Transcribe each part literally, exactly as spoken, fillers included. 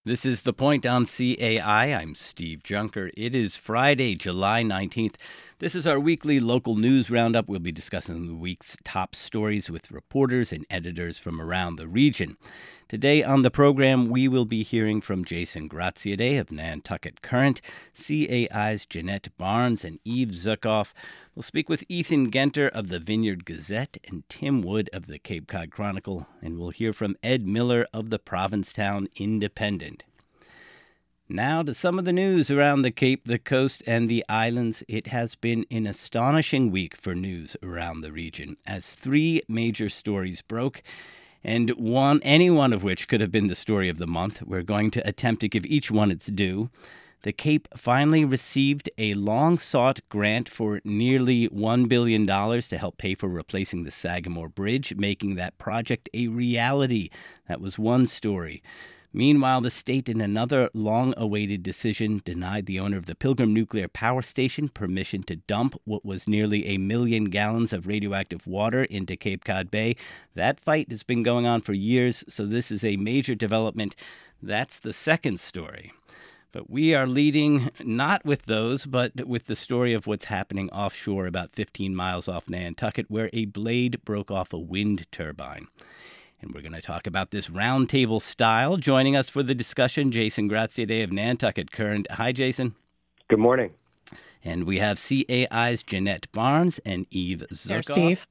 This is The Point on C A I. I'm Steve Junker. It is Friday, July nineteenth. This is our weekly local news roundup. We'll be discussing the week's top stories with reporters and editors from around the region. Today on the program, we will be hearing from Jason Graziadei of Nantucket Current, C A I's Jeanette Barnes, and Eve Zukoff. We'll speak with Ethan Genter of the Vineyard Gazette and Tim Wood of the Cape Cod Chronicle, and we'll hear from Ed Miller of the Provincetown Independent. Now to some of the news around the Cape, the coast, and the islands. It has been an astonishing week for news around the region, as three major stories broke, and one, any one of which could have been the story of the month. We're going to attempt to give each one its due. The Cape finally received a long-sought grant for nearly one billion dollars to help pay for replacing the Sagamore Bridge, making that project a reality. That was one story. Meanwhile, the state, in another long-awaited decision, denied the owner of the Pilgrim Nuclear Power Station permission to dump what was nearly a million gallons of radioactive water into Cape Cod Bay. That fight has been going on for years, so this is a major development. That's the second story. But we are leading not with those, but with the story of what's happening offshore about fifteen miles off Nantucket, where a blade broke off a wind turbine. And we're going to talk about this roundtable style. Joining us for the discussion, Jason Graziadei of Nantucket Current. Hi, Jason. Good morning. And we have C A I's Jeanette Barnes and Eve Zukoff. There, Steve.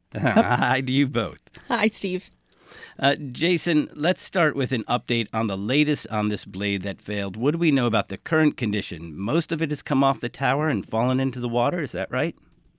Hi to you both. Hi, Steve. Uh, Jason, let's start with an update on the latest on this blade that failed. What do we know about the current condition? Most of it has come off the tower and fallen into the water. Is that right?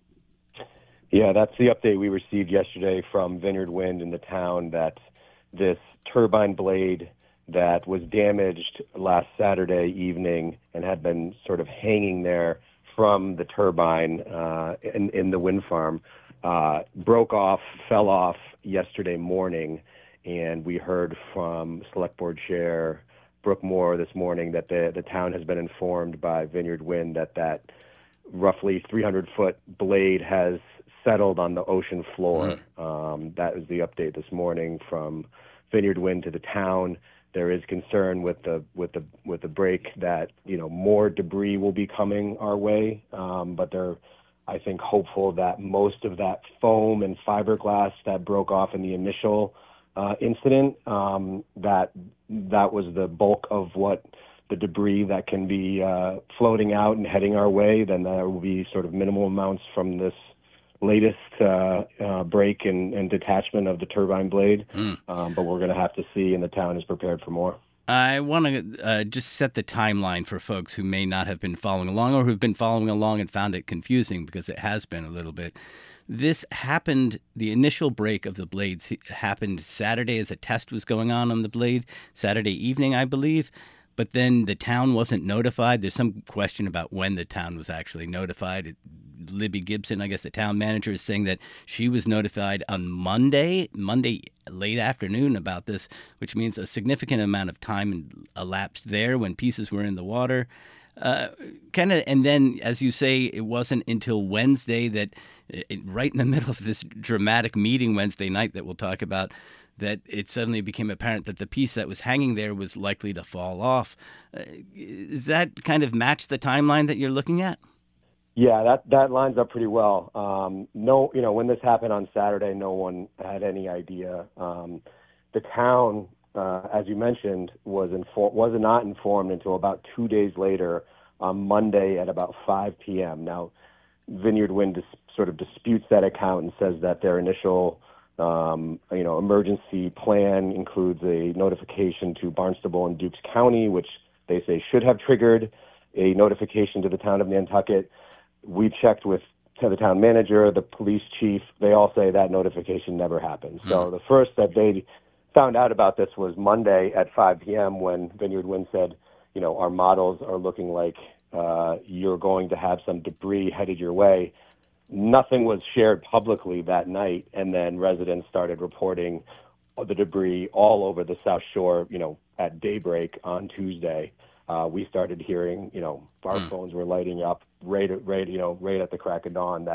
Yeah, that's the update we received yesterday from Vineyard Wind in the town, that this turbine blade that was damaged last Saturday evening and had been sort of hanging there from the turbine uh, in, in the wind farm uh, broke off, fell off yesterday morning. And we heard from Select Board Chair Brooke Moore this morning that the, the town has been informed by Vineyard Wind that that roughly three hundred foot blade has settled on the ocean floor. Mm. Um, that is the update this morning from Vineyard Wind to the town. There is concern with the with the with the break that you know more debris will be coming our way, um, but they're I think hopeful that most of that foam and fiberglass that broke off in the initial uh, incident, um, that that was the bulk of what the debris that can be uh, floating out and heading our way. Then there will be sort of minimal amounts from this latest uh, uh, break and, and detachment of the turbine blade, mm. um, but we're going to have to see, and the town is prepared for more. I want to uh, just set the timeline for folks who may not have been following along or who've been following along and found it confusing, because it has been a little bit. This happened, the initial break of the blades happened Saturday as a test was going on on the blade, Saturday evening, I believe. But then the town wasn't notified. There's some question about when the town was actually notified. It, Libby Gibson, I guess the town manager, is saying that she was notified on Monday, Monday late afternoon about this, which means a significant amount of time elapsed there when pieces were in the water. Uh, kind of, and then, as you say, it wasn't until Wednesday that, it, right in the middle of this dramatic meeting Wednesday night that we'll talk about, that it suddenly became apparent that the piece that was hanging there was likely to fall off. Uh, does that kind of match the timeline that you're looking at? Yeah, that, that lines up pretty well. Um, no, you know, when this happened on Saturday, no one had any idea. Um, the town, uh, as you mentioned, was infor- was not informed until about two days later on Monday at about five p.m. Now, Vineyard Wind dis- sort of disputes that account and says that their initial Um, you know, emergency plan includes a notification to Barnstable and Dukes County, which they say should have triggered a notification to the town of Nantucket. We checked with to the town manager, the police chief. They all say that notification never happened. Mm. So the first that they found out about this was Monday at five p.m. when Vineyard Wind said, you know, our models are looking like uh, you're going to have some debris headed your way. Nothing was shared publicly that night, and then residents started reporting the debris all over the South Shore, you know, at daybreak on Tuesday. Uh, we started hearing, you know, our mm. phones were lighting up right, right, you know, right at the crack of dawn that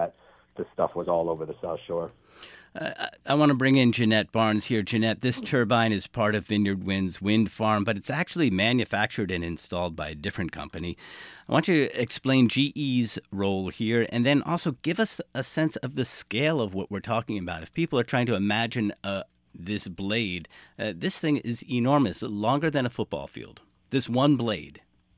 the stuff was all over the South Shore. Uh, I want to bring in Jeanette Barnes here. Jeanette, this turbine is part of Vineyard Wind's wind farm, but it's actually manufactured and installed by a different company. I want you to explain G E's role here, and then also give us a sense of the scale of what we're talking about. If people are trying to imagine uh, this blade, uh, this thing is enormous, longer than a football field. This one blade.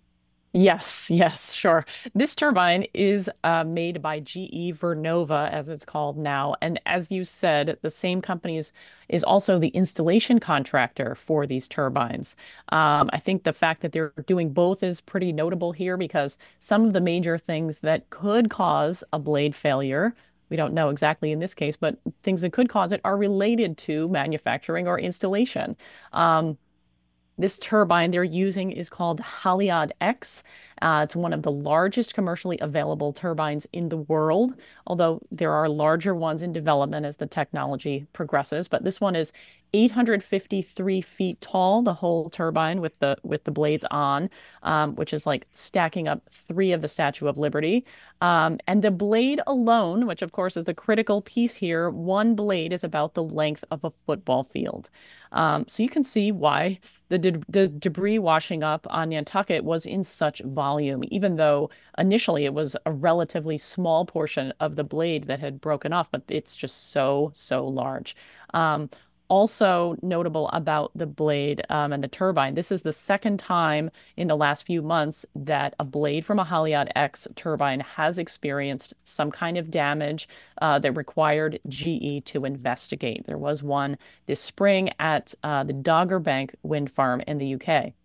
Yes, yes, sure. This turbine is uh, made by G E Vernova, as it's called now. And as you said, the same company is, is also the installation contractor for these turbines. Um, I think the fact that they're doing both is pretty notable here because some of the major things that could cause a blade failure, we don't know exactly in this case, but things that could cause it are related to manufacturing or installation. Um, This turbine they're using is called Haliade X. Uh, it's one of the largest commercially available turbines in the world, although there are larger ones in development as the technology progresses. But this one is eight hundred fifty-three feet tall, the whole turbine with the with the blades on, um, which is like stacking up three of the Statue of Liberty. Um, and the blade alone, which of course is the critical piece here, one blade is about the length of a football field. Um, so you can see why the, de the debris washing up on Nantucket was in such volume, even though initially it was a relatively small portion of the blade that had broken off, but it's just so, so large. Um, Also notable about the blade um, and the turbine, this is the second time in the last few months that a blade from a Haliade X turbine has experienced some kind of damage uh, that required G E to investigate. There was one this spring at uh, the Dogger Bank wind farm in the U K.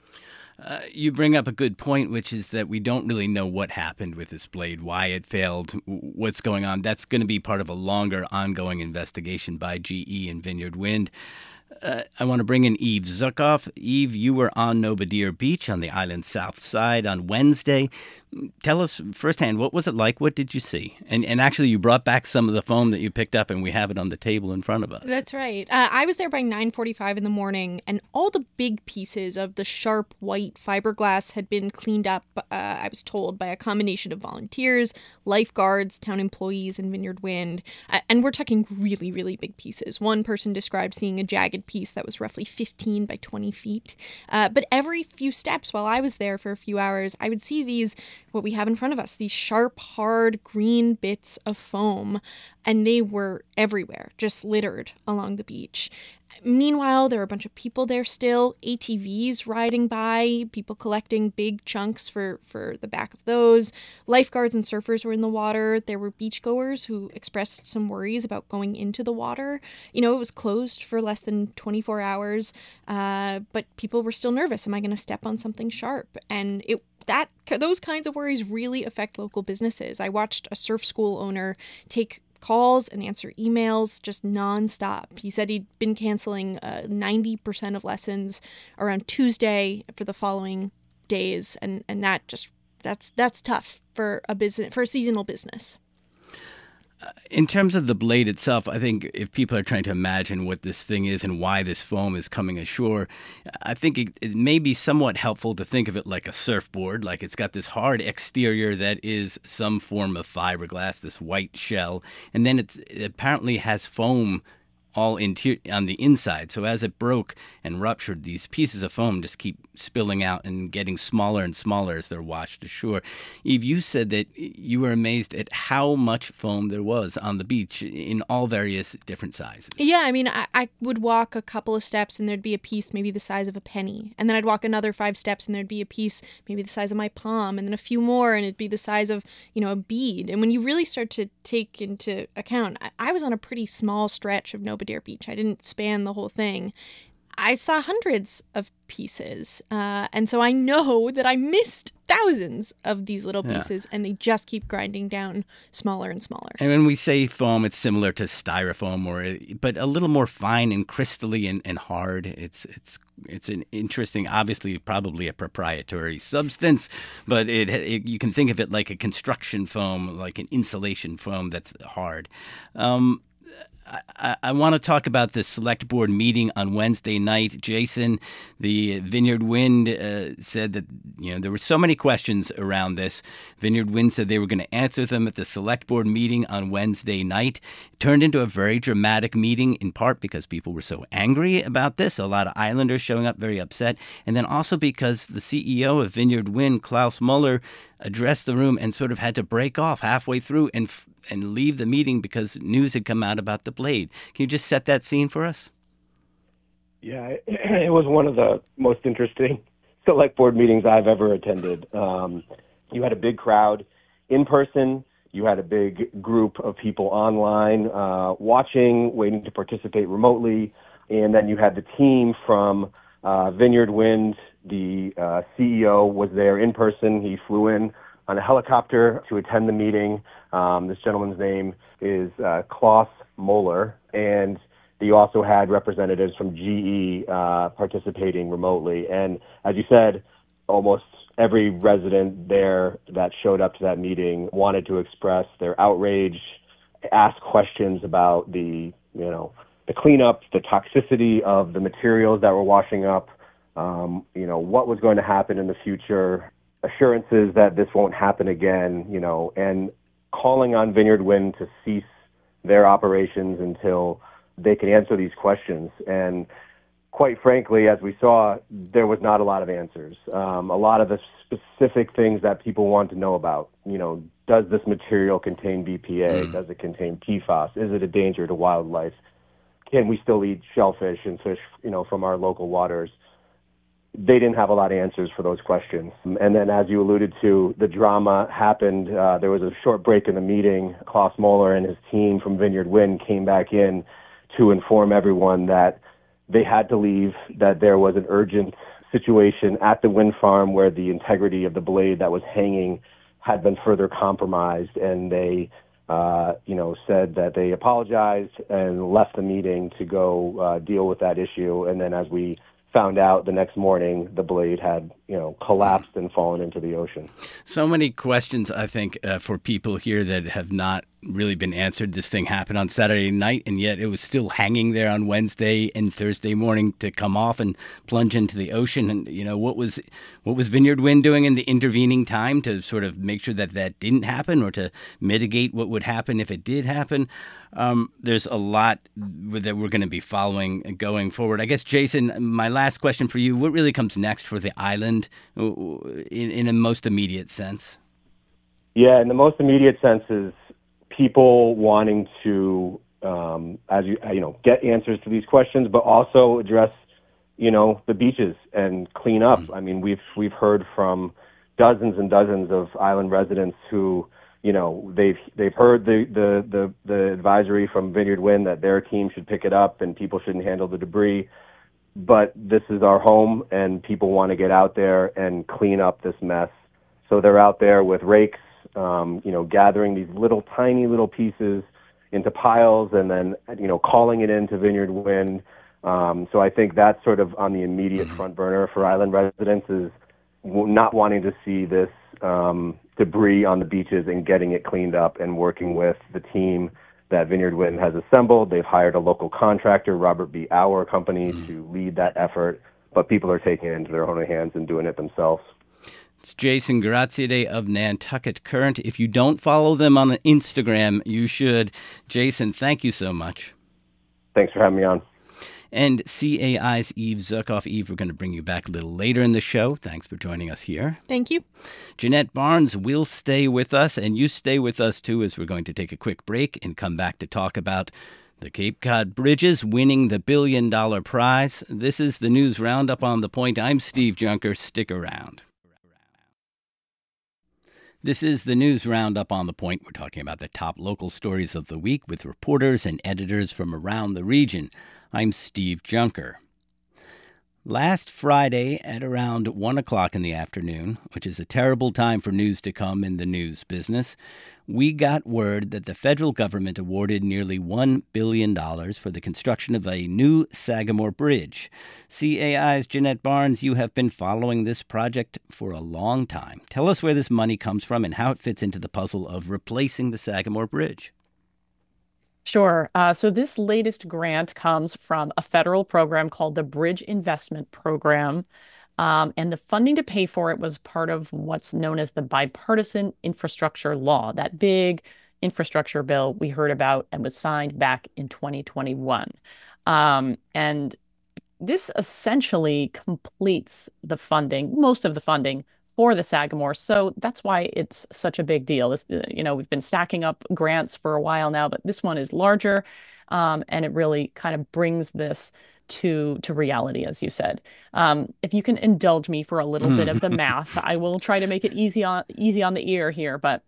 Uh, you bring up a good point, which is that we don't really know what happened with this blade, why it failed, what's going on. That's going to be part of a longer ongoing investigation by G E and Vineyard Wind. Uh, I want to bring in Eve Zukoff. Eve, you were on Nobadir Beach on the island's south side on Wednesday. Tell us firsthand, what was it like? What did you see? And and actually, you brought back some of the foam that you picked up, and we have it on the table in front of us. That's right. Uh, I was there by nine forty-five in the morning, and all the big pieces of the sharp white fiberglass had been cleaned up, uh, I was told, by a combination of volunteers, lifeguards, town employees, and Vineyard Wind. Uh, and we're talking really, really big pieces. One person described seeing a jagged piece that was roughly fifteen by twenty feet. Uh, but every few steps while I was there for a few hours, I would see these, what we have in front of us, these sharp, hard, green bits of foam, and they were everywhere, just littered along the beach. Meanwhile, there were a bunch of people there still, A T Vs riding by, people collecting big chunks for, for the back of those. Lifeguards and surfers were in the water. There were beachgoers who expressed some worries about going into the water. You know, it was closed for less than twenty-four hours, uh, but people were still nervous. Am I going to step on something sharp? And it that those kinds of worries really affect local businesses. I watched a surf school owner take calls and answer emails just nonstop. He said he'd been canceling uh, ninety percent of lessons around Tuesday for the following days, and and that just that's that's tough for a business for a seasonal business. Uh, in terms of the blade itself, I think if people are trying to imagine what this thing is and why this foam is coming ashore, I think it, it may be somewhat helpful to think of it like a surfboard, like it's got this hard exterior that is some form of fiberglass, this white shell, and then it's, it apparently has foam all interior on the inside. So as it broke and ruptured, these pieces of foam just keep spilling out and getting smaller and smaller as they're washed ashore. Eve, you said that you were amazed at how much foam there was on the beach in all various different sizes. Yeah, I mean, I, I would walk a couple of steps and there'd be a piece maybe the size of a penny. And then I'd walk another five steps and there'd be a piece maybe the size of my palm, and then a few more and it'd be the size of, you know, a bead. And when you really start to take into account, I, I was on a pretty small stretch of Nobadir Beach. I didn't span the whole thing. I saw hundreds of pieces. Uh, and so I know that I missed thousands of these little pieces, yeah. and they just keep grinding down smaller and smaller. And when we say foam, it's similar to styrofoam, or but a little more fine and crystally and, and hard. It's it's it's an interesting, obviously, probably a proprietary substance, but it, it you can think of it like a construction foam, like an insulation foam that's hard. Um, I, I want to talk about the select board meeting on Wednesday night. Jason, the Vineyard Wind uh, said that, you know, there were so many questions around this. Vineyard Wind said they were going to answer them at the select board meeting on Wednesday night. It turned into a very dramatic meeting, in part because people were so angry about this. A lot of islanders showing up very upset. And then also because the C E O of Vineyard Wind, Klaus Muller, addressed the room and sort of had to break off halfway through and and leave the meeting because news had come out about the blade. Can you just set that scene for us? Yeah, it was one of the most interesting select board meetings I've ever attended. Um, you had a big crowd in person. You had a big group of people online uh, watching, waiting to participate remotely. And then you had the team from uh, Vineyard Wind. The uh, C E O was there in person. He flew in on a helicopter to attend the meeting. Um, this gentleman's name is uh, Klaus Muller, and you also had representatives from G E uh, participating remotely. And as you said, almost every resident there that showed up to that meeting wanted to express their outrage, ask questions about the, you know, the cleanup, the toxicity of the materials that were washing up, um, you know, what was going to happen in the future, assurances that this won't happen again, you know, and calling on Vineyard Wind to cease their operations until they could answer these questions. And quite frankly, as we saw, there was not a lot of answers. Um, a lot of the specific things that people want to know about, you know, does this material contain B P A? Mm. Does it contain P FAS? Is it a danger to wildlife? Can we still eat shellfish and fish, you know, from our local waters? They didn't have a lot of answers for those questions. And then, as you alluded to, the drama happened. Uh, there was a short break in the meeting. Klaus Muller and his team from Vineyard Wind came back in to inform everyone that they had to leave, that there was an urgent situation at the wind farm where the integrity of the blade that was hanging had been further compromised. And they, uh, you know, said that they apologized and left the meeting to go uh, deal with that issue. And then, as we found out the next morning, the blade had, you know, collapsed and fallen into the ocean. So many questions, I think, uh, for people here that have not really been answered. This thing happened on Saturday night, and yet it was still hanging there on Wednesday and Thursday morning to come off and plunge into the ocean. And, you know, what was what was Vineyard Wind doing in the intervening time to sort of make sure that that didn't happen or to mitigate what would happen if it did happen? Um, there's a lot that we're going to be following going forward. I guess, Jason, my last question for you, what really comes next for the island in, in a most immediate sense? Yeah, in the most immediate sense is people wanting to, um, as you you know, get answers to these questions, but also address, you know, the beaches and clean up. Mm-hmm. I mean, we've we've heard from dozens and dozens of island residents who, you know, they've they've heard the, the, the, the advisory from Vineyard Wind that their team should pick it up and people shouldn't handle the debris. But this is our home, and people want to get out there and clean up this mess. So they're out there with rakes, um, you know, gathering these little tiny little pieces into piles and then, you know, calling it into Vineyard Wind. Um, so I think that's sort of on the immediate mm-hmm. front burner for island residents, is not wanting to see this um, debris on the beaches and getting it cleaned up and working with the team that Vineyard Wind has assembled. They've hired a local contractor, Robert B. Auer Company, mm-hmm. to lead that effort, but people are taking it into their own hands and doing it themselves. It's Jason Graziadei of Nantucket Current. If you don't follow them on Instagram, you should. Jason, thank you so much. Thanks for having me on. And C A I's Eve Zuckoff. Eve, we're going to bring you back a little later in the show. Thanks for joining us here. Thank you. Jeanette Barnes will stay with us, and you stay with us, too, as we're going to take a quick break and come back to talk about the Cape Cod Bridges winning the billion-dollar prize. This is the News Roundup on The Point. I'm Steve Junker. Stick around. This is the News Roundup on The Point. We're talking about the top local stories of the week with reporters and editors from around the region. I'm Steve Junker. Last Friday at around one o'clock in the afternoon, which is a terrible time for news to come in the news business, we got word that the federal government awarded nearly one billion dollars for the construction of a new Sagamore Bridge. C A I's Jeanette Barnes, you have been following this project for a long time. Tell us where this money comes from and how it fits into the puzzle of replacing the Sagamore Bridge. Sure. Uh, so this latest grant comes from a federal program called the Bridge Investment Program. Um, and the funding to pay for it was part of what's known as the Bipartisan Infrastructure Law, that big infrastructure bill we heard about and was signed back in twenty twenty-one. Um, and this essentially completes the funding, most of the funding for the Sagamore. So that's why it's such a big deal. This, uh, you know, we've been stacking up grants for a while now, but this one is larger, um, and it really kind of brings this to to reality, as you said. Um, if you can indulge me for a little bit of the math, I will try to make it easy on easy on the ear here, but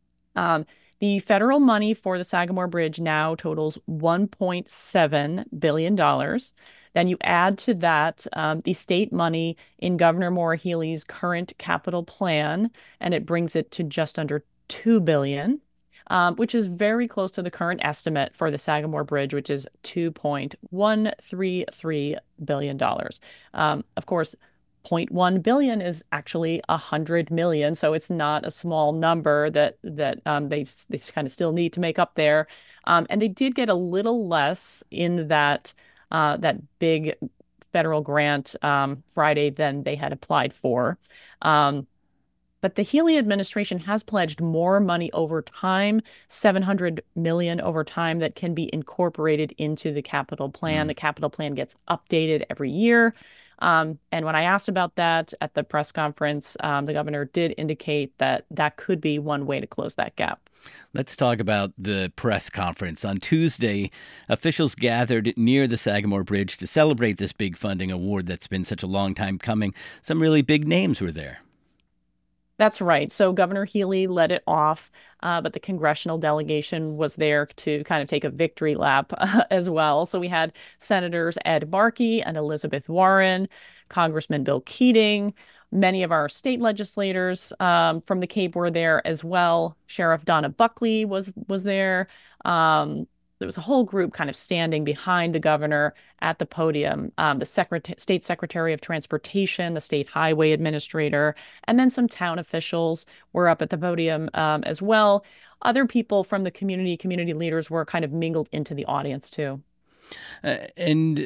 um, the federal money for the Sagamore Bridge now totals one point seven billion dollars. Then you add to that um, the state money in Governor Maura Healey's current capital plan, and it brings it to just under two billion dollars. Um, which is very close to the current estimate for the Sagamore Bridge, which is two point one three three billion dollars. Um, of course, zero point one billion is actually one hundred million, so it's not a small number that that um, they they kind of still need to make up there. Um, and they did get a little less in that uh, that big federal grant um, Friday than they had applied for. Um, but the Healey administration has pledged more money over time, seven hundred million dollars over time, that can be incorporated into the capital plan. Mm. The capital plan gets updated every year. Um, and when I asked about that at the press conference, um, the governor did indicate that that could be one way to close that gap. Let's talk about the press conference. On Tuesday, officials gathered near the Sagamore Bridge to celebrate this big funding award that's been such a long time coming. Some really big names were there. That's right. So Governor Healey led it off, uh, but the congressional delegation was there to kind of take a victory lap uh, as well. So we had Senators Ed Markey and Elizabeth Warren, Congressman Bill Keating. Many of our state legislators um, from the Cape were there as well. Sheriff Donna Buckley was was there. Um, there was a whole group kind of standing behind the governor at the podium. Um, the Secret- State Secretary of Transportation, the State Highway Administrator, and then some town officials were up at the podium um, as well. Other people from the community, community leaders were kind of mingled into the audience too. Uh, and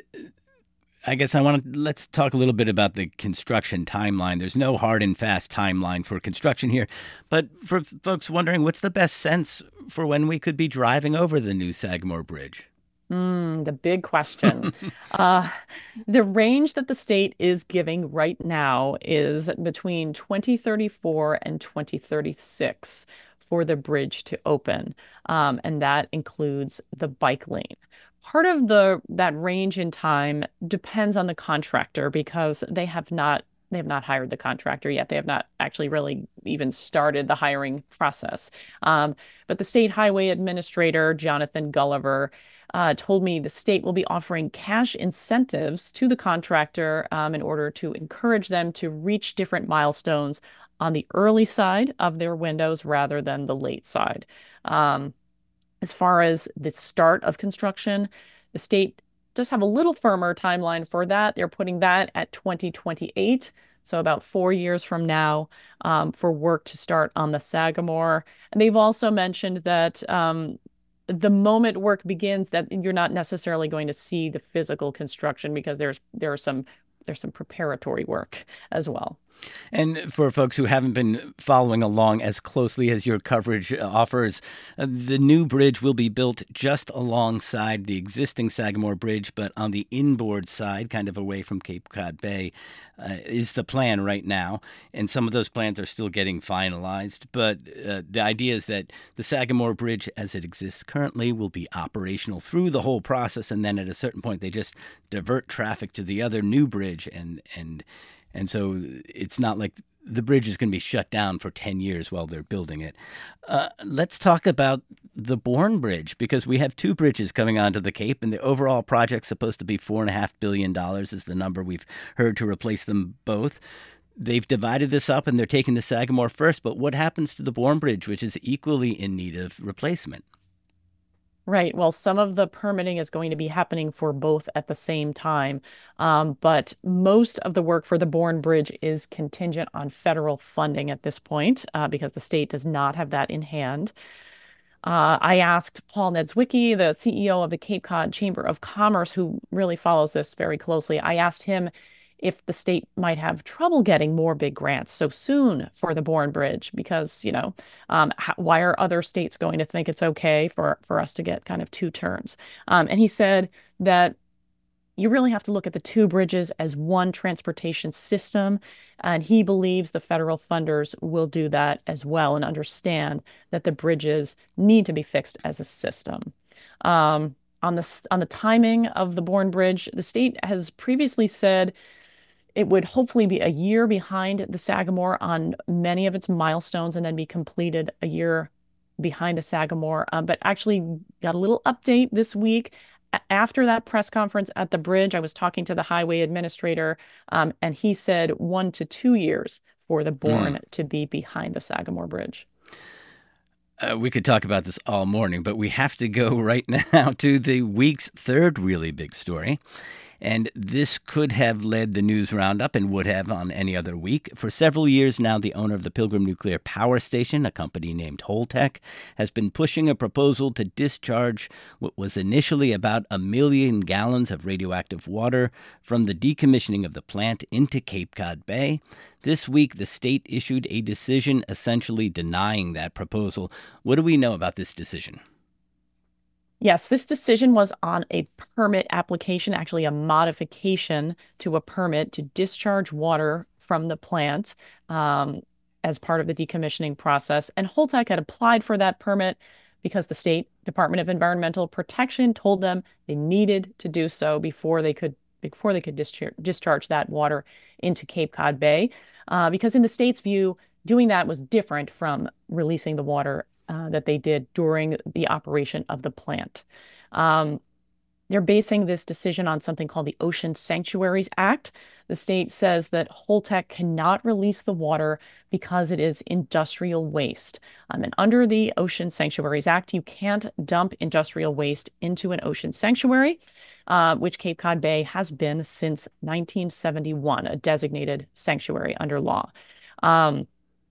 I guess I want to, let's talk a little bit about the construction timeline. There's no hard and fast timeline for construction here, but for folks wondering, what's the best sense for when we could be driving over the new Sagamore Bridge? Mm, the big question. uh, the range that the state is giving right now is between twenty thirty-four and twenty thirty-six for the bridge to open, um, and that includes the bike lane. Part of the that range in time depends on the contractor because they have not they have not hired the contractor yet. They have not actually really even started the hiring process. Um, but the state highway administrator, Jonathan Gulliver, uh, told me the state will be offering cash incentives to the contractor um, in order to encourage them to reach different milestones on the early side of their windows rather than the late side. Um, As far as the start of construction, the state does have a little firmer timeline for that. They're putting that at twenty twenty-eight, so about four years from now, um, for work to start on the Sagamore. And they've also mentioned that um, the moment work begins, that you're not necessarily going to see the physical construction because there's there are some there's some preparatory work as well. And for folks who haven't been following along as closely as your coverage offers, uh, the new bridge will be built just alongside the existing Sagamore Bridge, but on the inboard side, kind of away from Cape Cod Bay, uh, is the plan right now. And some of those plans are still getting finalized. But uh, the idea is that the Sagamore Bridge, as it exists currently, will be operational through the whole process. And then at a certain point, they just divert traffic to the other new bridge and and And so it's not like the bridge is going to be shut down for ten years while they're building it. Uh, let's talk about the Bourne Bridge, because we have two bridges coming onto the Cape, and the overall project's supposed to be four point five billion dollars is the number we've heard to replace them both. They've divided this up, and they're taking the Sagamore first. But what happens to the Bourne Bridge, which is equally in need of replacement? Right. Well, some of the permitting is going to be happening for both at the same time. Um, but most of the work for the Bourne Bridge is contingent on federal funding at this point, uh, because the state does not have that in hand. Uh, I asked Paul Nedzwicki, the C E O of the Cape Cod Chamber of Commerce, who really follows this very closely. I asked him if the state might have trouble getting more big grants so soon for the Bourne Bridge, because, you know, um, how, why are other states going to think it's okay for, for us to get kind of two turns? Um, and he said that you really have to look at the two bridges as one transportation system. And he believes the federal funders will do that as well and understand that the bridges need to be fixed as a system. Um, on the, on the timing of the Bourne Bridge, the state has previously said it would hopefully be a year behind the Sagamore on many of its milestones and then be completed a year behind the Sagamore. Um, but actually got a little update this week. After that press conference at the bridge, I was talking to the highway administrator, um, and he said one to two years for the Bourne mm. to be behind the Sagamore Bridge. Uh, we could talk about this all morning, but we have to go right now to the week's third really big story. And this could have led the news roundup and would have on any other week. For several years now, the owner of the Pilgrim Nuclear Power Station, a company named Holtec, has been pushing a proposal to discharge what was initially about a million gallons of radioactive water from the decommissioning of the plant into Cape Cod Bay. This week, the state issued a decision essentially denying that proposal. What do we know about this decision? Yes, this decision was on a permit application, actually a modification to a permit to discharge water from the plant um, as part of the decommissioning process. And Holtec had applied for that permit because the State Department of Environmental Protection told them they needed to do so before they could before they could discharge, discharge that water into Cape Cod Bay. Uh, because in the state's view, doing that was different from releasing the water Uh, that they did during the operation of the plant. Um, they're basing this decision on something called the Ocean Sanctuaries Act. The state says that Holtec cannot release the water because it is industrial waste. Um, and under the Ocean Sanctuaries Act, you can't dump industrial waste into an ocean sanctuary, uh, which Cape Cod Bay has been since nineteen seventy-one, a designated sanctuary under law. Um,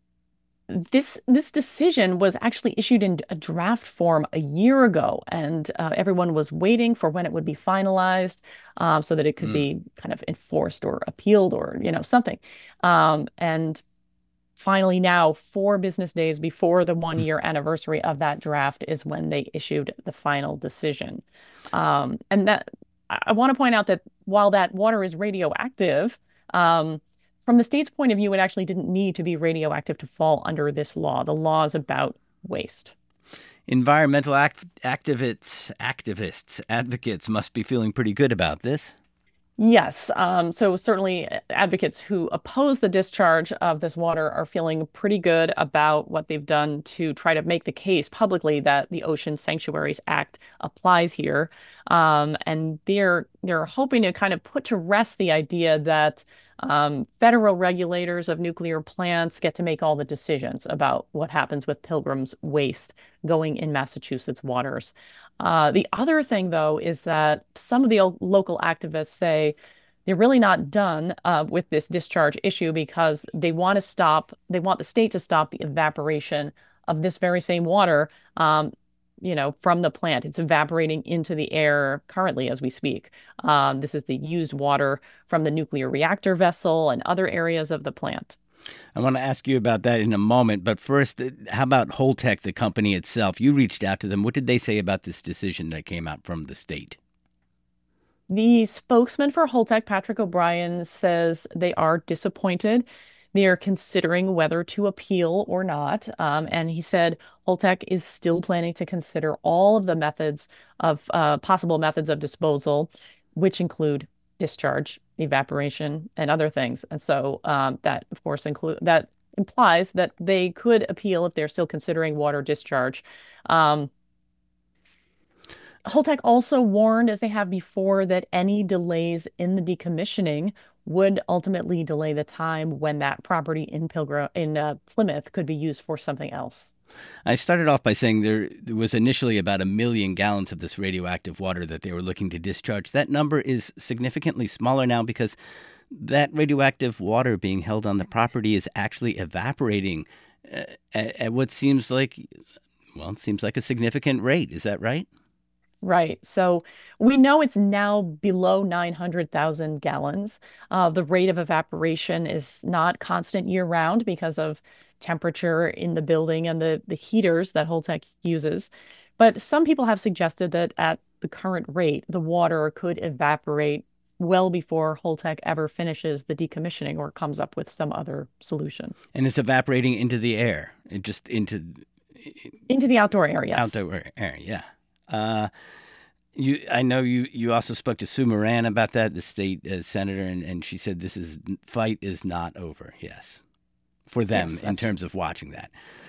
This this decision was actually issued in a draft form a year ago, and uh, everyone was waiting for when it would be finalized um, so that it could mm. be kind of enforced or appealed or, you know, something. Um, and finally now, four business days before the one-year anniversary of that draft is when they issued the final decision. Um, and that I want to point out that while that water is radioactive, um, from the state's point of view, it actually didn't need to be radioactive to fall under this law. The law is about waste. Environmental act- activists, activists, advocates must be feeling pretty good about this. Yes. Um, so certainly advocates who oppose the discharge of this water are feeling pretty good about what they've done to try to make the case publicly that the Ocean Sanctuaries Act applies here. Um, and they're they're hoping to kind of put to rest the idea that Um, federal regulators of nuclear plants get to make all the decisions about what happens with Pilgrim's waste going in Massachusetts waters. Uh, the other thing, though, is that some of the local activists say they're really not done uh, with this discharge issue because they want to stop, they want the state to stop the evaporation of this very same water um, you know, from the plant. It's evaporating into the air currently as we speak. Um, this is the used water from the nuclear reactor vessel and other areas of the plant. I want to ask you about that in a moment, but first, how about Holtec, the company itself? You reached out to them. What did they say about this decision that came out from the state? The spokesman for Holtec, Patrick O'Brien, says they are disappointed. They are considering whether to appeal or not. Um, and he said Holtec is still planning to consider all of the methods of uh, possible methods of disposal, which include discharge, evaporation, and other things. And so um, that, of course, include that implies that they could appeal if they're still considering water discharge. Um, Holtec also warned, as they have before, that any delays in the decommissioning would ultimately delay the time when that property in Pilgrim in uh, Plymouth could be used for something else. I started off by saying there, there was initially about a million gallons of this radioactive water that they were looking to discharge. That number is significantly smaller now because that radioactive water being held on the property is actually evaporating uh, at, at what seems like Well, it seems like a significant rate. Is that right? Right. So we know it's now below nine hundred thousand gallons. Uh, the rate of evaporation is not constant year round because of temperature in the building and the, the heaters that Holtec uses. But some people have suggested that at the current rate, the water could evaporate well before Holtec ever finishes the decommissioning or comes up with some other solution. And it's evaporating into the air, it just into into the outdoor areas. Outdoor air, yeah. Uh, you, I know you, you also spoke to Sue Moran about that, the state uh, senator, and, and she said this is fight is not over. Yes, for them Yes, in terms of watching that.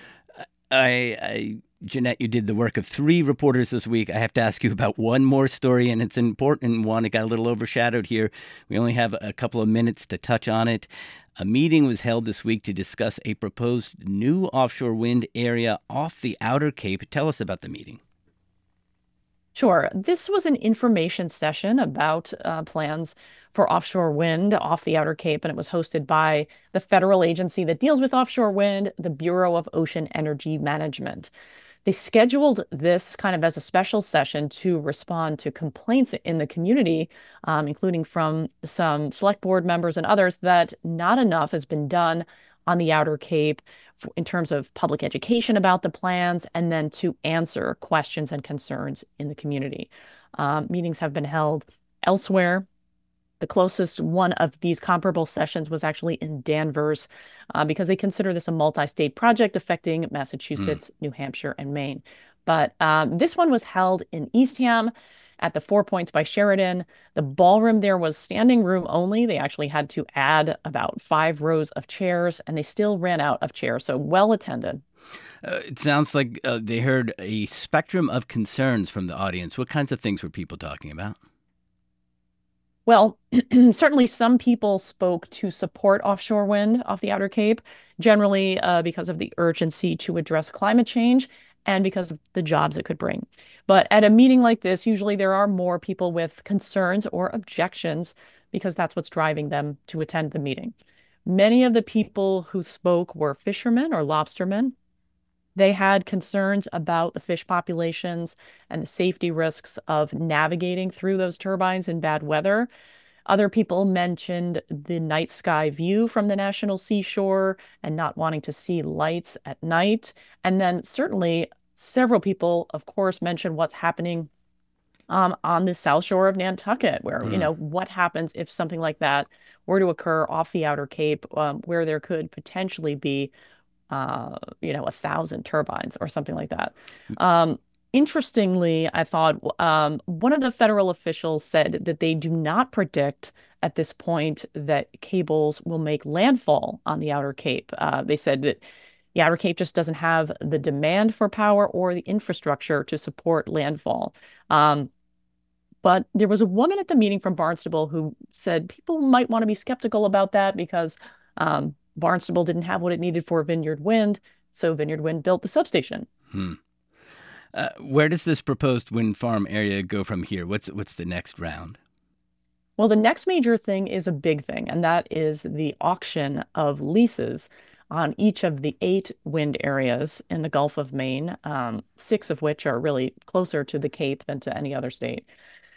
I, I, Jeanette, you did the work of three reporters this week. I have to ask you about one more story, and it's an important one. It got a little overshadowed here. We only have a couple of minutes to touch on it. A meeting was held this week to discuss a proposed new offshore wind area off the Outer Cape. Tell us about the meeting. Sure. This was an information session about uh, plans for offshore wind off the Outer Cape, and it was hosted by the federal agency that deals with offshore wind, the Bureau of Ocean Energy Management. They scheduled this kind of as a special session to respond to complaints in the community, um, including from some select board members and others, that not enough has been done on the Outer Cape in terms of public education about the plans, and then to answer questions and concerns in the community. Um, meetings have been held elsewhere. The closest one of these comparable sessions was actually in Danvers, uh, because they consider this a multi-state project affecting Massachusetts, mm. New Hampshire, and Maine. But um, this one was held in Eastham at the Four Points by Sheridan. The ballroom there was standing room only. They actually had to add about five rows of chairs, and they still ran out of chairs, so well attended. Uh, it sounds like uh, they heard a spectrum of concerns from the audience. What kinds of things were people talking about? Well, certainly some people spoke to support offshore wind off the Outer Cape, generally uh, because of the urgency to address climate change and because of the jobs it could bring. But at a meeting like this, usually there are more people with concerns or objections because that's what's driving them to attend the meeting. Many of the people who spoke were fishermen or lobstermen. They had concerns about the fish populations and the safety risks of navigating through those turbines in bad weather. Other people mentioned the night sky view from the National Seashore and not wanting to see lights at night. And then certainly several people, of course, mentioned what's happening um, on the south shore of Nantucket, where, mm. you know, what happens if something like that were to occur off the Outer Cape, um, where there could potentially be uh, you know, a thousand turbines or something like that. Um, interestingly, I thought um, one of the federal officials said that they do not predict at this point that cables will make landfall on the Outer Cape. Uh, they said that the Outer Cape just doesn't have the demand for power or the infrastructure to support landfall. Um, but there was a woman at the meeting from Barnstable who said people might want to be skeptical about that because um, Barnstable didn't have what it needed for Vineyard Wind, so Vineyard Wind built the substation. Hmm. Uh, where does this proposed wind farm area go from here? What's what's the next round? Well, the next major thing is a big thing, and that is the auction of leases on each of the eight wind areas in the Gulf of Maine, um, six of which are really closer to the Cape than to any other state.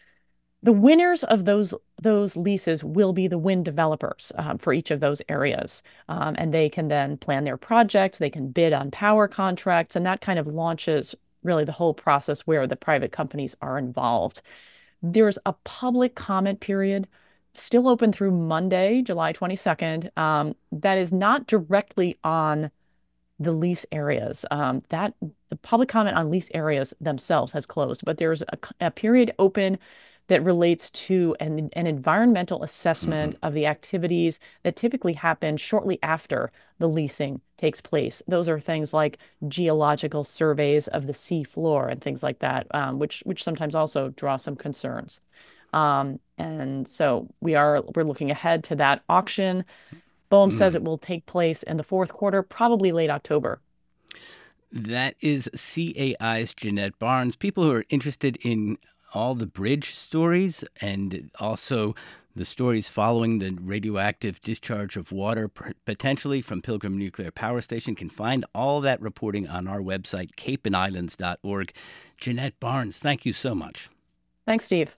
The winners of those those leases will be the wind developers um, for each of those areas. Um, and they can then plan their projects, they can bid on power contracts, and that kind of launches really the whole process where the private companies are involved. There's a public comment period still open through Monday, July twenty-second, um, that is not directly on the lease areas. Um, that the public comment on lease areas themselves has closed, but there's a, a period open that relates to an, an environmental assessment mm-hmm. of the activities that typically happen shortly after the leasing takes place. Those are things like geological surveys of the sea floor and things like that, um, which which sometimes also draw some concerns. Um, and so we are we're looking ahead to that auction. BOEM mm. says it will take place in the fourth quarter, probably late October. That is C A I's Jeanette Barnes. People who are interested in all the bridge stories and also The stories following the radioactive discharge of water, potentially from Pilgrim Nuclear Power Station, can find all that reporting on our website, cape and islands dot org. Jeanette Barnes, thank you so much. Thanks, Steve.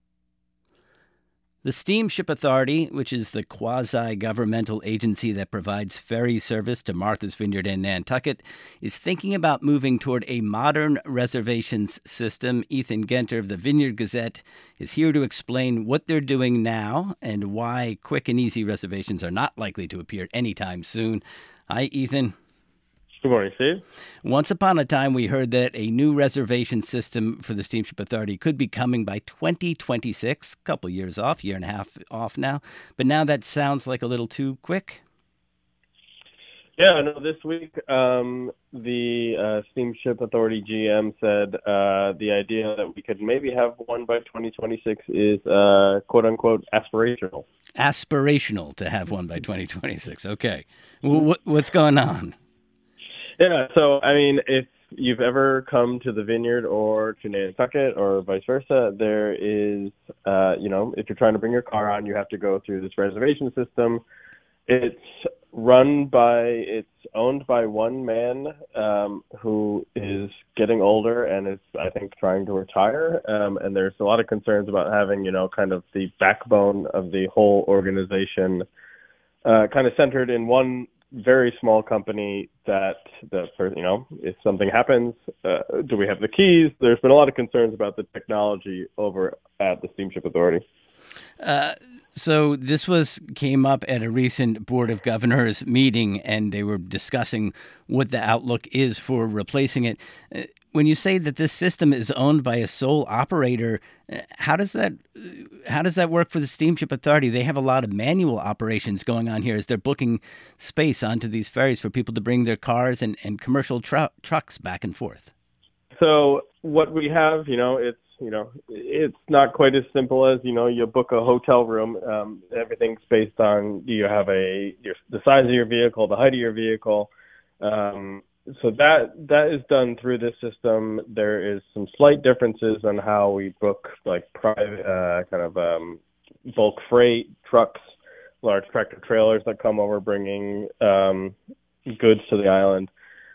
The Steamship Authority, which is the quasi-governmental agency that provides ferry service to Martha's Vineyard and Nantucket, is thinking about moving toward a modern reservations system. Ethan Genter of the Vineyard Gazette is here to explain what they're doing now and why quick and easy reservations are not likely to appear anytime soon. Hi, Ethan. Good morning, Steve. Once upon a time, we heard that a new reservation system for the Steamship Authority could be coming by twenty twenty-six, a couple years off, year and a half off now. But now that sounds like a little too quick. Yeah, I know this week um, the uh, Steamship Authority G M said uh, the idea that we could maybe have one by twenty twenty-six is uh, quote-unquote aspirational. Aspirational to have one by twenty twenty-six. Okay. What, what's going on? Yeah, so, I mean, if you've ever come to the Vineyard or to Nantucket or vice versa, there is, uh, you know, if you're trying to bring your car on, you have to go through this reservation system. It's run by, it's owned by one man um, who is getting older and is, I think, trying to retire. Um, and there's a lot of concerns about having, you know, kind of the backbone of the whole organization uh, kind of centered in one very small company that, that you know, if something happens, uh, do we have the keys? There's been a lot of concerns about the technology over at the Steamship Authority. Uh, so this was came up at a recent Board of Governors meeting, and they were discussing what the outlook is for replacing it. Uh, when you say that this system is owned by a sole operator, uh, how does that how does that work for the Steamship Authority? They have a lot of manual operations going on here as they're booking space onto these ferries for people to bring their cars and, and commercial tru- trucks back and forth. So what we have, you know, it's You know, it's not quite as simple as, you know, you book a hotel room. Um, everything's based on, do you have a, your, the size of your vehicle, the height of your vehicle. Um, so that that is done through this system. There is some slight differences on how we book, like, private, uh, kind of um, bulk freight trucks, large tractor trailers that come over bringing um, goods to the island.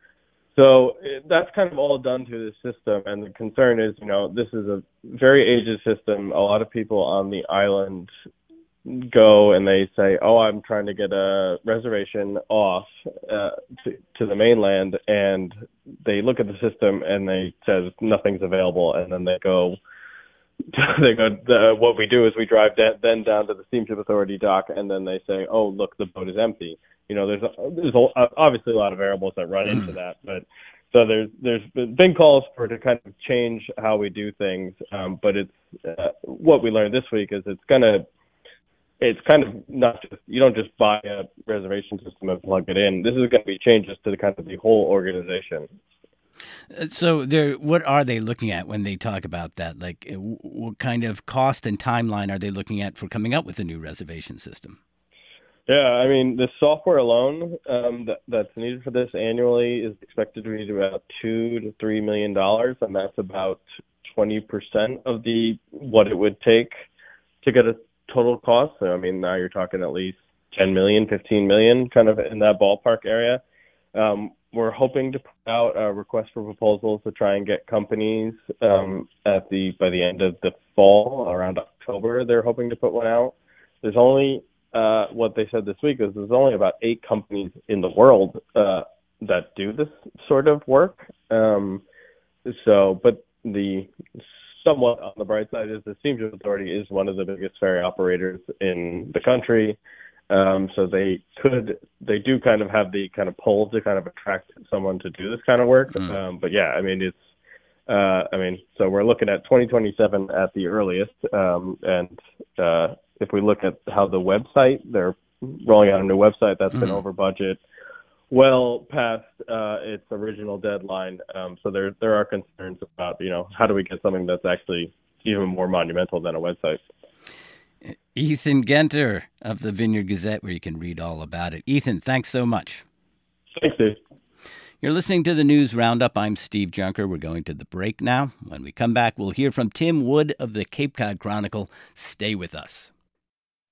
So that's kind of all done through the system, and the concern is, you know, this is a very aged system. A lot of people on the island go and they say, oh, I'm trying to get a reservation off uh, to, to the mainland, and they look at the system and they says nothing's available, and then they go, they go. The, what we do is we drive de- then down to the Steamship Authority dock, and then they say, oh, look, the boat is empty. You know, there's a, there's a, obviously a lot of variables that run into that, but so there's there's been calls for to kind of change how we do things, um, but it's uh, what we learned this week is it's gonna it's kind of not just you don't just buy a reservation system and plug it in. This is going to be changes to the kind of the whole organization. So, there, what are they looking at when they talk about that? Like, what kind of cost and timeline are they looking at for coming up with a new reservation system? Yeah, I mean, the software alone um, that, that's needed for this annually is expected to be about two to three million dollars, and that's about twenty percent of the what it would take to get a total cost. So, I mean, now you're talking at least ten million, fifteen million, kind of in that ballpark area. Um, we're hoping to put out a request for proposals to try and get companies um, at the by the end of the fall, around October. They're hoping to put one out. There's only Uh, what they said this week is there's only about eight companies in the world uh, that do this sort of work. Um, so, but the somewhat on the bright side is the Steamship Authority is one of the biggest ferry operators in the country. Um, so they could, they do kind of have the kind of pull to kind of attract someone to do this kind of work. Mm. Um, but yeah, I mean, it's, uh, I mean, so we're looking at twenty twenty-seven at the earliest. Um, and, uh, if we look at how the website, they're rolling out a new website that's mm. been over budget, well past uh, its original deadline. Um, so there there are concerns about, you know, how do we get something that's actually even more monumental than a website? Ethan Genter of the Vineyard Gazette, where you can read all about it. Ethan, thanks so much. Thanks, Steve. You're listening to the News Roundup. I'm Steve Junker. We're going to the break now. When we come back, we'll hear from Tim Wood of the Cape Cod Chronicle. Stay with us.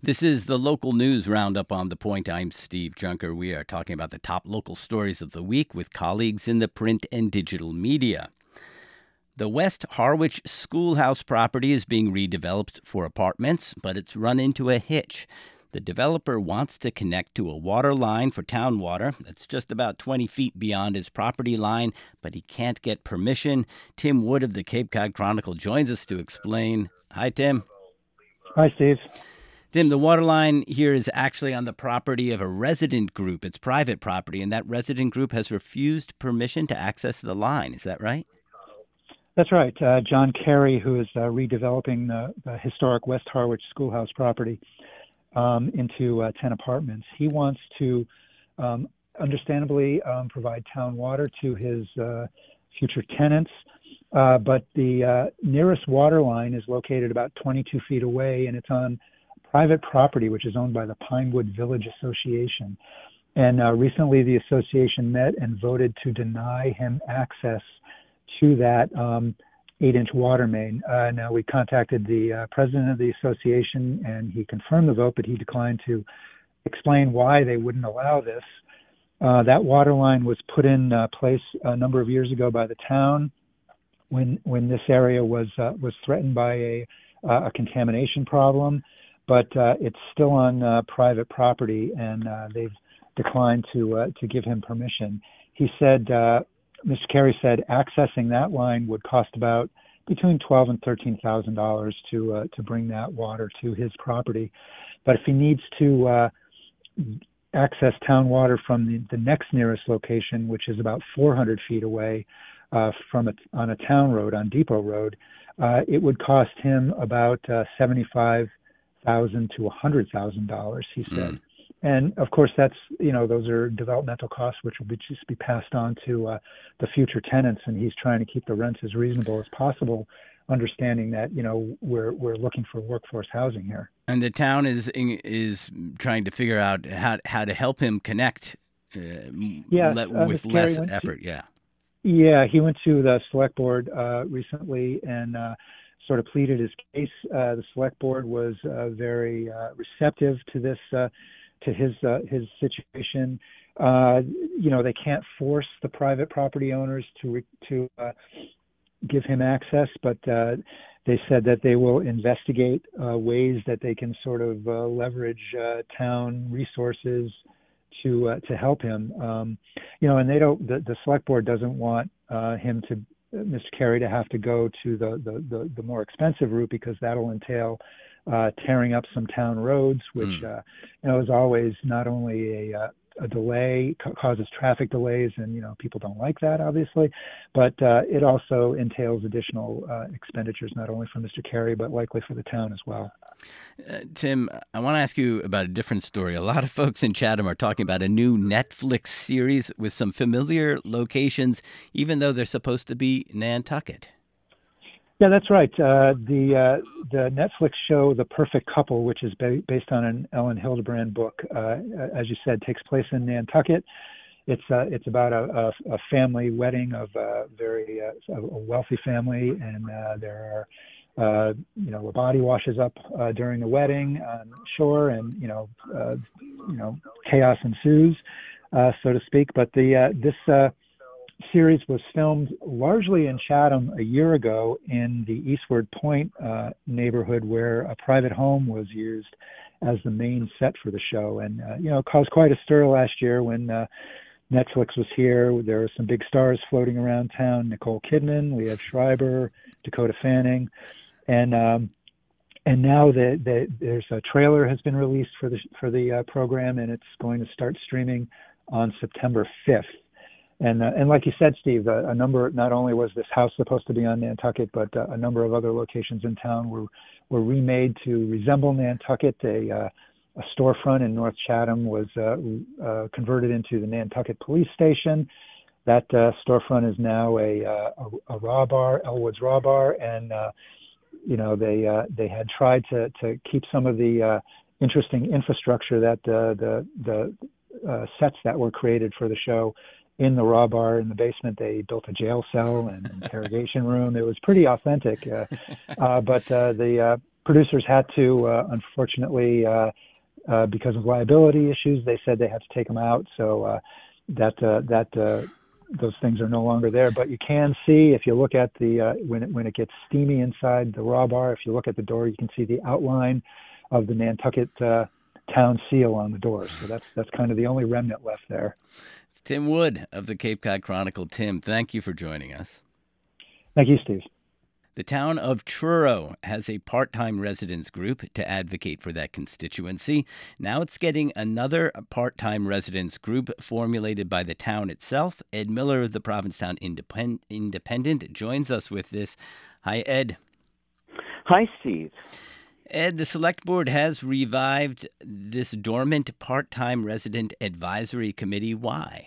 This is the local news roundup on The Point. I'm Steve Junker. We are talking about the top local stories of the week with colleagues in the print and digital media. The West Harwich Schoolhouse property is being redeveloped for apartments, but it's run into a hitch. The developer wants to connect to a water line for town water that's just about twenty feet beyond his property line, but he can't get permission. Tim Wood of the Cape Cod Chronicle joins us to explain. Hi, Tim. Hi, Steve. Tim, the water line here is actually on the property of a resident group. It's private property, and that resident group has refused permission to access the line. Is that right? That's right. Uh, John Carey, who is uh, redeveloping the, the historic West Harwich Schoolhouse property um, into uh, ten apartments. He wants to, um, understandably, um, provide town water to his uh, future tenants, uh, but the uh, nearest water line is located about twenty-two feet away, and it's on private property, which is owned by the Pinewood Village Association. And uh, recently the association met and voted to deny him access to that um, eight-inch water main. Uh, now, we contacted the uh, president of the association, and he confirmed the vote, but he declined to explain why they wouldn't allow this. Uh, that water line was put in uh, place a number of years ago by the town when when this area was uh, was threatened by a, uh, a contamination problem, but uh, it's still on uh, private property, and uh, they've declined to uh, to give him permission. He said, uh, Mister Carey said, accessing that line would cost about between twelve and thirteen thousand dollars to uh, to bring that water to his property. But if he needs to uh, access town water from the, the next nearest location, which is about four hundred feet away uh, from a, on a town road, on Depot Road, uh, it would cost him about uh, seventy-five thousand to one hundred thousand dollars. He said. Mm. And of course, that's, you know, those are developmental costs which will be just be passed on to uh, the future tenants. And he's trying to keep the rents as reasonable as possible, understanding that, you know, we're we're looking for workforce housing here. And the town is is trying to figure out how how to help him connect uh, yeah, le- uh, with less effort. To, yeah. Yeah, he went to the select board uh, recently and uh, sort of pleaded his case. Uh, the select board was uh, very uh, receptive to this. Uh, to his uh, his situation. Uh, you know, they can't force the private property owners to re- to uh, give him access, but uh, they said that they will investigate uh, ways that they can sort of uh, leverage uh, town resources to uh, to help him. Um, you know, and they don't. The, the select board doesn't want uh, him to, Mister Carey, to have to go to the the, the, the more expensive route, because that'll entail Uh, tearing up some town roads, which mm. uh, you know is always not only a, uh, a delay, ca- causes traffic delays, and you know people don't like that, obviously, but uh, it also entails additional uh, expenditures, not only for Mister Carey, but likely for the town as well. Uh, Tim, I want to ask you about a different story. A lot of folks in Chatham are talking about a new Netflix series with some familiar locations, even though they're supposed to be Nantucket. Yeah, that's right. Uh, the uh, the Netflix show The Perfect Couple, which is ba- based on an Ellen Hildebrand book, uh, as you said, takes place in Nantucket. It's uh, it's about a, a, a family wedding of a very uh, a wealthy family, and uh, there are uh, you know a body washes up uh, during the wedding on shore, and you know uh, you know chaos ensues, uh, so to speak. But the uh, this uh, series was filmed largely in Chatham a year ago in the Eastward Point uh, neighborhood, where a private home was used as the main set for the show. And, uh, you know, it caused quite a stir last year when uh, Netflix was here. There were some big stars floating around town: Nicole Kidman, Liev Schreiber, Dakota Fanning. And um, and now the, the, there's a trailer has been released for the, for the uh, program, and it's going to start streaming on September fifth. And uh, and like you said, Steve, uh, a number, not only was this house supposed to be on Nantucket, but uh, a number of other locations in town were were remade to resemble Nantucket. A, uh, a storefront in North Chatham was uh, uh, converted into the Nantucket Police Station. That uh, storefront is now a, uh, a a raw bar, Elwood's Raw Bar, and uh, you know they uh, they had tried to to keep some of the uh, interesting infrastructure that uh, the the uh, sets that were created for the show. In the Raw Bar in the basement, they built a jail cell and interrogation room. It was pretty authentic, uh, uh, but uh, the uh, producers had to, uh, unfortunately, uh, uh, because of liability issues, they said they had to take them out. So uh, that uh, that uh, those things are no longer there. But you can see, if you look at the uh, when it, when it gets steamy inside the raw bar, if you look at the door, you can see the outline of the Nantucket uh, town seal on the door. So that's that's kind of the only remnant left there. It's Tim Wood of the Cape Cod Chronicle. Tim, thank you for joining us. Thank you, Steve. The town of Truro has a part-time residents group to advocate for that constituency. Now it's getting another part-time residents group formulated by the town itself. Ed Miller of the Provincetown Independ- Independent joins us with this. Hi, Ed. Hi, Steve. Ed, the Select Board has revived this dormant part-time resident advisory committee. Why?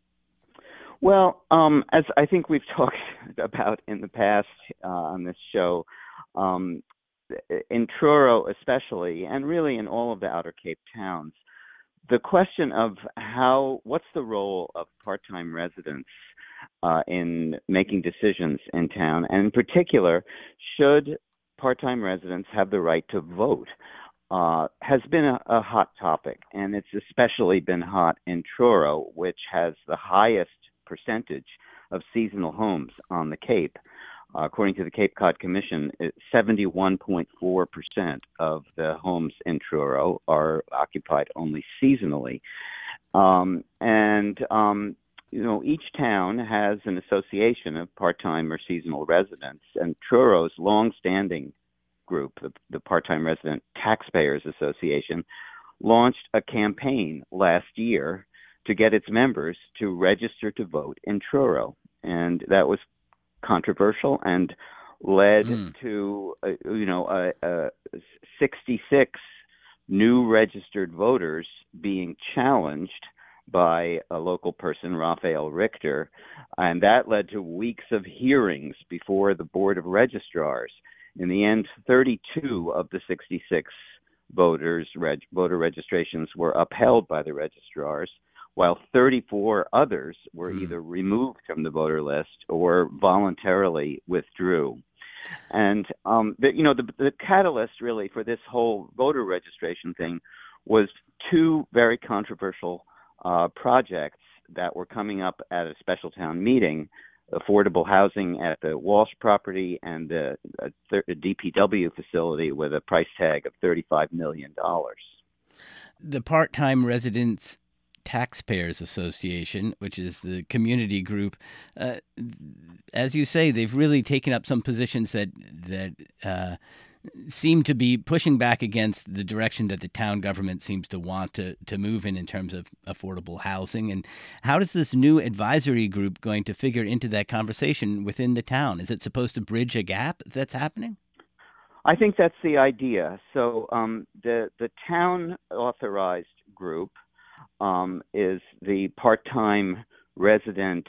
Well, um, as I think we've talked about in the past uh, on this show, um, in Truro especially, and really in all of the Outer Cape towns, the question of how, what's the role of part-time residents uh, in making decisions in town, and in particular, should part-time residents have the right to vote, uh, has been a, a hot topic, and it's especially been hot in Truro, which has the highest percentage of seasonal homes on the Cape. Uh, according to the Cape Cod Commission, seventy-one point four percent of the homes in Truro are occupied only seasonally. Um, and, um, you know, each town has an association of part-time or seasonal residents, and Truro's long-standing group, the, the Part-Time Resident Taxpayers Association, launched a campaign last year to get its members to register to vote in Truro. And that was controversial and led mm. to, uh, you know, uh, uh, sixty-six new registered voters being challenged by a local person, Raphael Richter. And that led to weeks of hearings before the Board of Registrars. In the end, thirty-two of the sixty-six voters, reg- voter registrations were upheld by the registrars, while thirty-four others were mm. either removed from the voter list or voluntarily withdrew. And, um, the, you know, the, the catalyst really for this whole voter registration thing was two very controversial uh, projects that were coming up at a special town meeting: affordable housing at the Walsh property and the uh, th- D P W facility with a price tag of thirty-five million dollars. The part-time residents Taxpayers Association, which is the community group, uh, as you say, they've really taken up some positions that that uh, seem to be pushing back against the direction that the town government seems to want to, to move in in terms of affordable housing. And how is this new advisory group going to figure into that conversation within the town? Is it supposed to bridge a gap that's happening? I think that's the idea. So um, the the town authorized group Um, is the Part-Time Resident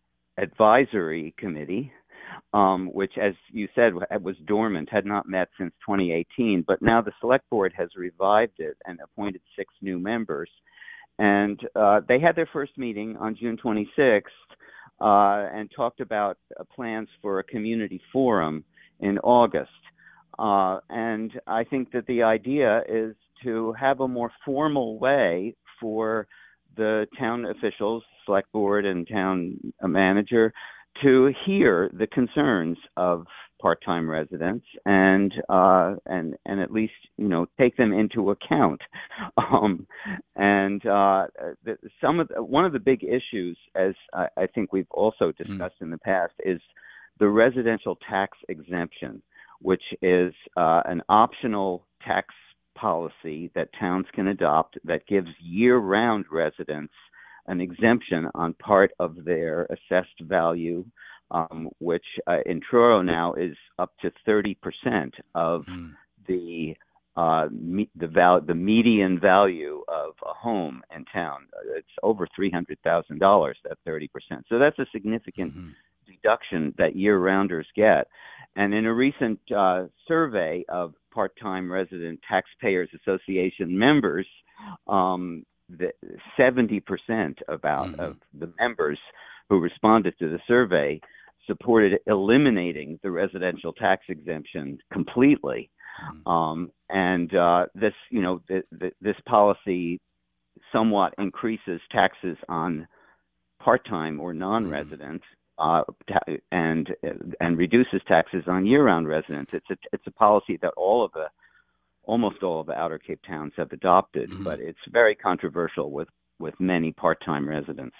Advisory Committee, um, which, as you said, was dormant, had not met since twenty eighteen. But now the Select Board has revived it and appointed six new members. And uh, they had their first meeting on June twenty-sixth uh, and talked about uh, plans for a community forum in August. Uh, and I think that the idea is to have a more formal way for the town officials, select board and town manager, to hear the concerns of part-time residents and uh, and and at least, you know, take them into account. Um, and uh, the, some of the, one of the big issues, as I, I think we've also discussed mm. in the past, is the residential tax exemption, which is uh, an optional tax policy that towns can adopt that gives year-round residents an exemption on part of their assessed value, um, which uh, in Truro now is up to thirty percent of mm. the uh, me- the val- the median value of a home in town. It's over three hundred thousand dollars, that thirty percent. So that's a significant mm-hmm. deduction that year-rounders get. And in a recent uh, survey of Part-Time Resident Taxpayers Association members, um, the seventy percent about mm-hmm. of the members who responded to the survey supported eliminating the residential tax exemption completely. Um, and uh, this, you know, th- th- this policy somewhat increases taxes on part-time or non-residents, uh, ta- and and reduces taxes on year-round residents. It's a it's a policy that all of the almost all of the Outer Cape towns have adopted, mm-hmm. but it's very controversial with, with many part-time residents.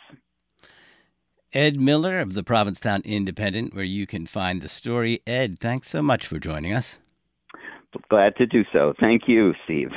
Ed Miller of the Provincetown Independent, where you can find the story. Ed, thanks so much for joining us. Glad to do so. Thank you, Steve.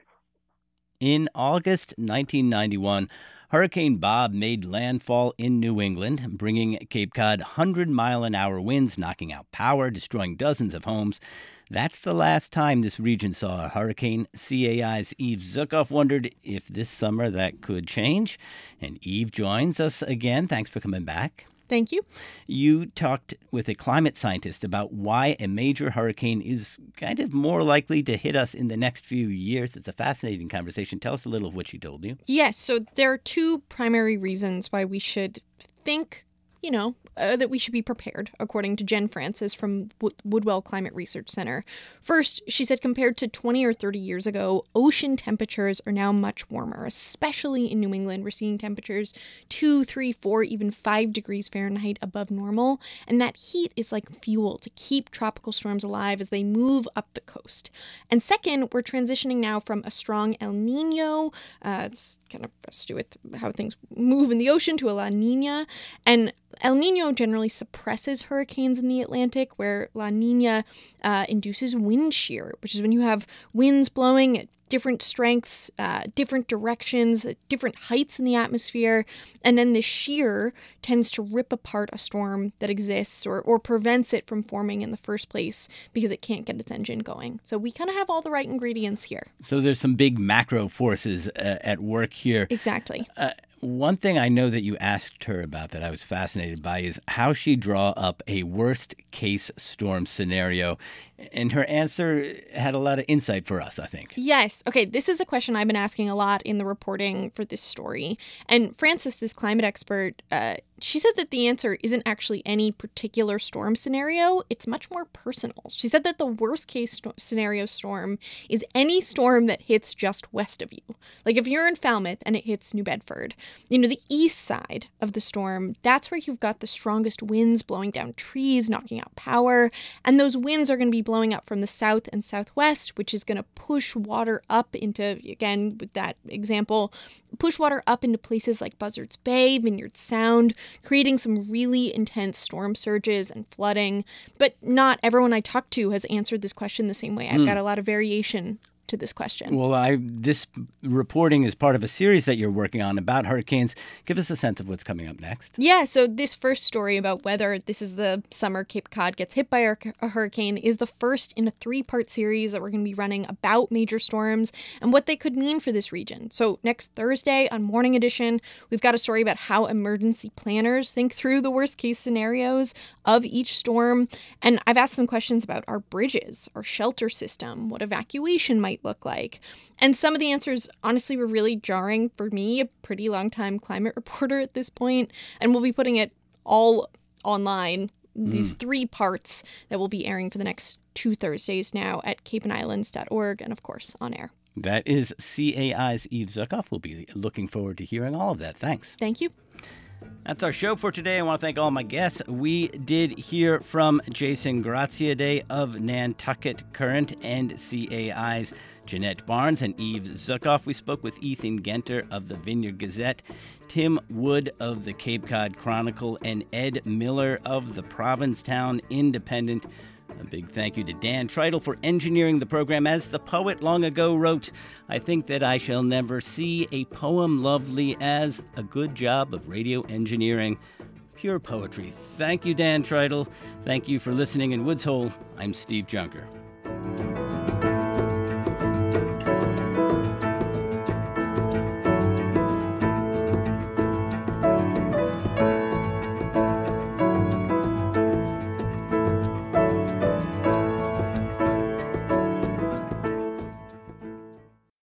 In August nineteen ninety-one, Hurricane Bob made landfall in New England, bringing Cape Cod one hundred mile an hour winds, knocking out power, destroying dozens of homes. That's the last time this region saw a hurricane. C A I's Eve Zukoff wondered if this summer that could change. And Eve joins us again. Thanks for coming back. Thank you. You talked with a climate scientist about why a major hurricane is kind of more likely to hit us in the next few years. It's a fascinating conversation. Tell us a little of what she told you. Yes. So there are two primary reasons why we should think, you know, uh, that we should be prepared, according to Jen Francis from Wood- Woodwell Climate Research Center. First, she said compared to twenty or thirty years ago, ocean temperatures are now much warmer, especially in New England. We're seeing temperatures two, three, four, even five degrees Fahrenheit above normal. And that heat is like fuel to keep tropical storms alive as they move up the coast. And second, we're transitioning now from a strong El Nino, uh, it's kind of has to do with how things move in the ocean, to a La Nina. And El Nino generally suppresses hurricanes in the Atlantic, where La Nina uh, induces wind shear, which is when you have winds blowing at different strengths, uh, different directions, different heights in the atmosphere, and then the shear tends to rip apart a storm that exists or, or prevents it from forming in the first place because it can't get its engine going. So we kind of have all the right ingredients here. So there's some big macro forces uh, at work here. Exactly. Uh, One thing I know that you asked her about that I was fascinated by is how she draw up a worst case storm scenario. And her answer had a lot of insight for us, I think. Yes. Okay, this is a question I've been asking a lot in the reporting for this story. And Francis, this climate expert, uh, she said that the answer isn't actually any particular storm scenario. It's much more personal. She said that the worst case st- scenario storm is any storm that hits just west of you. Like if you're in Falmouth and it hits New Bedford, you know, the east side of the storm, that's where you've got the strongest winds blowing down trees, knocking out power. And those winds are going to be blowing up from the south and southwest, which is going to push water up into, again, with that example, push water up into places like Buzzards Bay, Vineyard Sound, creating some really intense storm surges and flooding. But not everyone I talked to has answered this question the same way. I've mm. got a lot of variation to this question. Well, I this reporting is part of a series that you're working on about hurricanes. Give us a sense of what's coming up next. Yeah, so this first story about whether this is the summer Cape Cod gets hit by a hurricane is the first in a three-part series that we're going to be running about major storms and what they could mean for this region. So next Thursday on Morning Edition, we've got a story about how emergency planners think through the worst-case scenarios of each storm. And I've asked them questions about our bridges, our shelter system, what evacuation might look like. And some of the answers, honestly, were really jarring for me, a pretty long time climate reporter at this point. And we'll be putting it all online, these mm. three parts that will be airing for the next two Thursdays now at cape and islands dot org and, of course, on air. That is C A I's Eve Zukoff. We'll be looking forward to hearing all of that. Thanks. Thank you. That's our show for today. I want to thank all my guests. We did hear from Jason Graziadei of Nantucket Current and C A I's Jeanette Barnes and Eve Zukoff. We spoke with Ethan Genter of the Vineyard Gazette, Tim Wood of the Cape Cod Chronicle, and Ed Miller of the Provincetown Independent. A big thank you to Dan Treitel for engineering the program. As the poet long ago wrote, I think that I shall never see a poem lovely as a good job of radio engineering. Pure poetry. Thank you, Dan Treitel. Thank you for listening in Woods Hole. I'm Steve Junker.